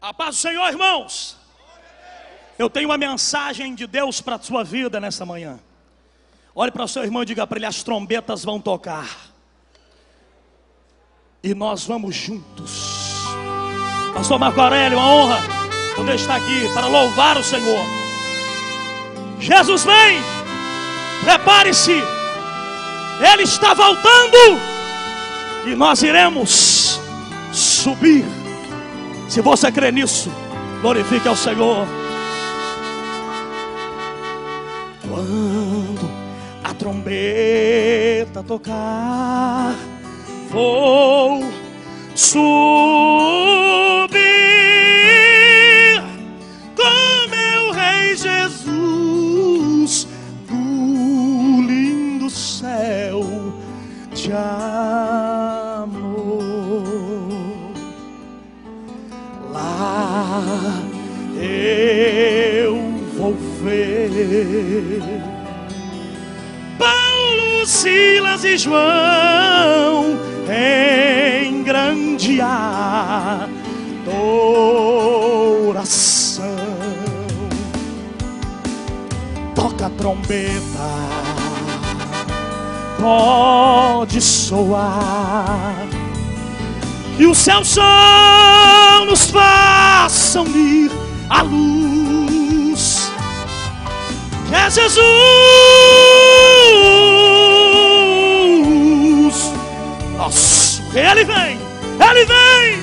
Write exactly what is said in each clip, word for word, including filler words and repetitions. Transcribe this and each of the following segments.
A paz do Senhor, irmãos. Eu tenho uma mensagem de Deus para a sua vida nessa manhã. Olhe para o seu irmão e diga para ele: as trombetas vão tocar e nós vamos juntos. Pastor Marco Aurélio, uma honra poder estar aqui para louvar o Senhor. Jesus vem, prepare-se, Ele está voltando e nós iremos subir. Se você crê nisso, glorifique ao Senhor. Quando a trombeta tocar, vou subir com meu Rei Jesus do lindo céu de amor. Lá eu vou ver Paulo, Silas e João em grande adoração. Toca a trombeta, pode soar, que o céu só nos façam ir à luz, que é Jesus. Nossa, Ele vem, Ele vem.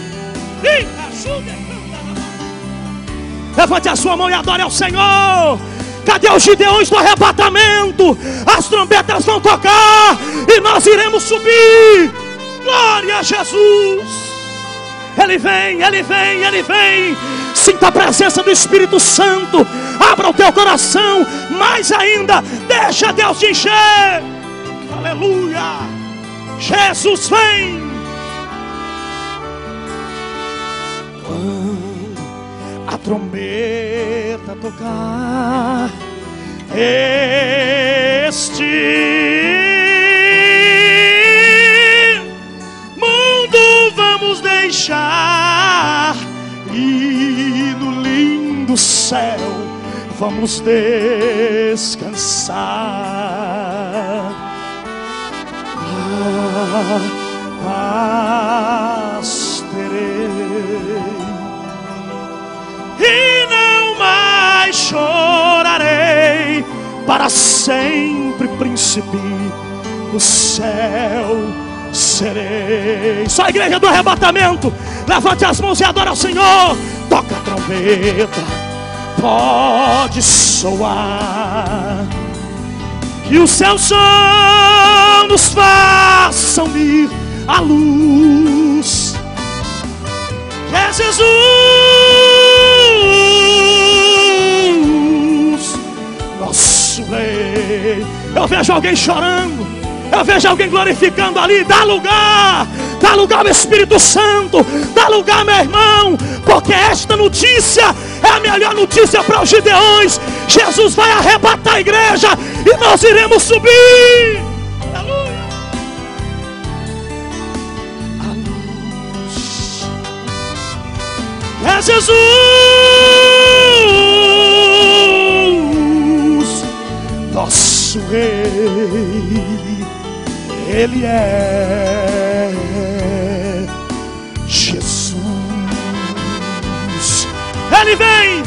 Levante a sua mão e adore ao Senhor. Cadê os gideões do arrebatamento? As trombetas vão tocar e nós iremos subir. Glória a Jesus. Ele vem, Ele vem, Ele vem. Sinta a presença do Espírito Santo. Abra o teu coração. Mais ainda, deixa Deus te encher. Aleluia. Jesus vem. Quando a trombeta tocar, este mundo vamos deixar e no lindo céu vamos descansar. Paz terei e não mais chorarei, para sempre príncipe do céu serei. Só a igreja do arrebatamento, levante as mãos e adora ao Senhor. Toca a trombeta, pode soar, que o céu só nos façam ir à luz, que é Jesus, nosso Rei. Eu vejo alguém chorando, eu vejo alguém glorificando ali. Dá lugar, dá lugar ao Espírito Santo, dá lugar, meu irmão, porque esta notícia é a melhor notícia para os gideões. Jesus vai arrebatar a igreja e nós iremos subir. Aleluia. A luz é Jesus, nosso Rei. Ele é Jesus. Ele vem,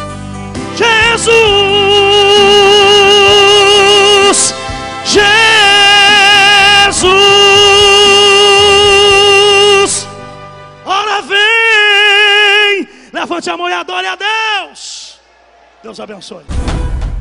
Jesus, Jesus. Ora vem, levante a mão e adore a Deus. Deus abençoe.